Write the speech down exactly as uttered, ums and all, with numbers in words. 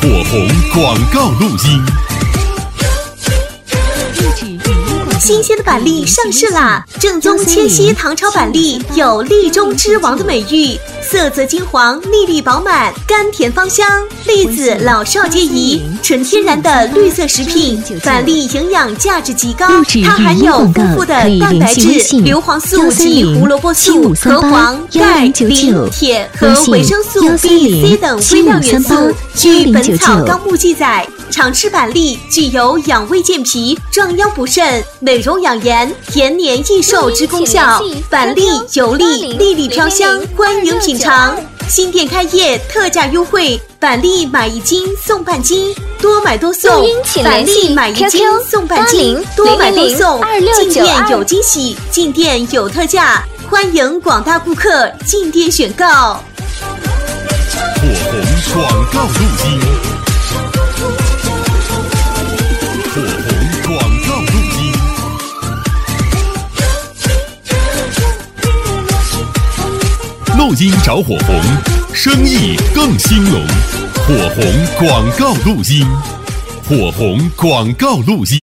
火红广告录音。 新鲜的板栗上市啦！正宗千禧唐朝板栗有栗中之王的美誉，色泽金黄，粒粒饱满，甘甜芳香。栗子老少皆宜，纯天然的绿色食品，板栗营养价值极高，它含有丰富的蛋白质、硫磺素及胡萝卜素、核黄、钙、磷、铁和维生素 B、C 等微量元素。据《本草纲目》记载，常吃板栗具有养胃健脾、壮腰补肾、美容养颜、延年益寿之功效。板栗油粒，粒粒飘香，欢迎品尝。新店开业，特价优惠，板栗买一斤送半斤，多买多送。板栗买一斤送半斤，多买多送。进店有惊喜，进店有特价，欢迎广大顾客进店选购。 火红广告录音。火红广告录音。录音找火红，生意更兴隆。火红广告录音。火红广告录音。